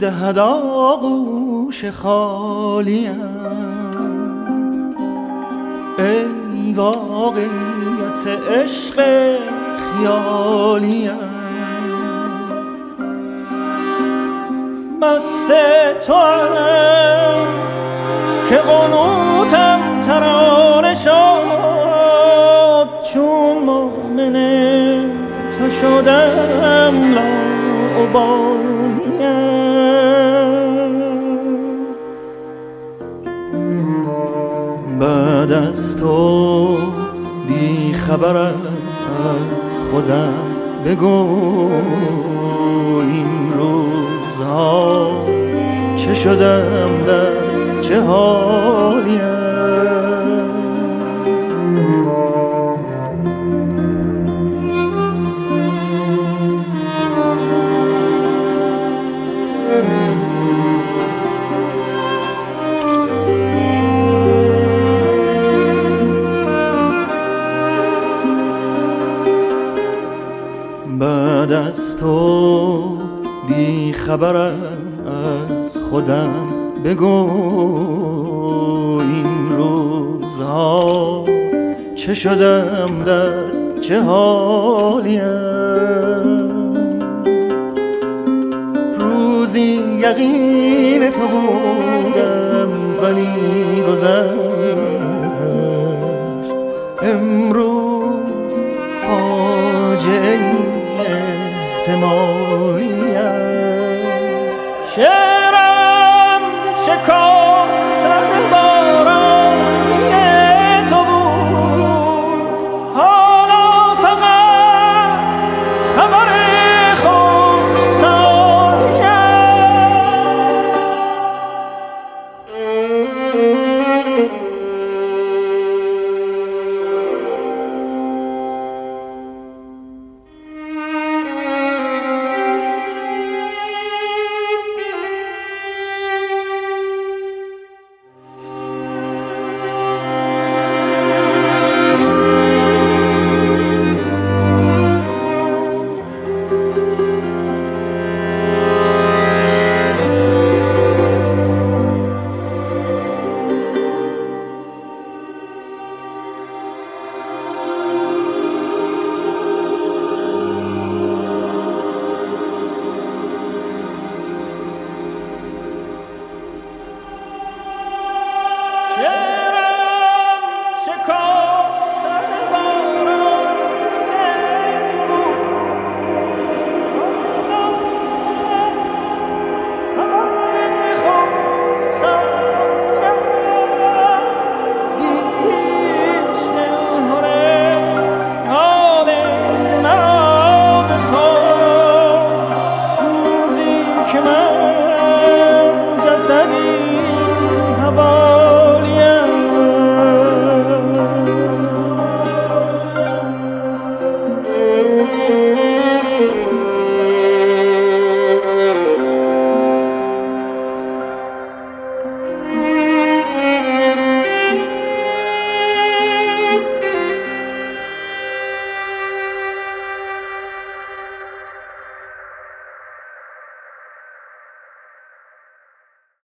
دهد آغوش خالیم. ای واقعیت عشق خیالیم، مست توام که قنوتم ترانه شد، چون مؤمن تو شدم لاابالیم. بعد از تو بی خبرم از خودم، بگو این روزها چه شدم، در چه حالیم. بعد از تو بی خبرم از خودم، بگو این روزها چه شدم، در چه حالیم. روزی یقین تو بودم ولی گذشت، امروز فاجعه احتمالیم. شعرم شکار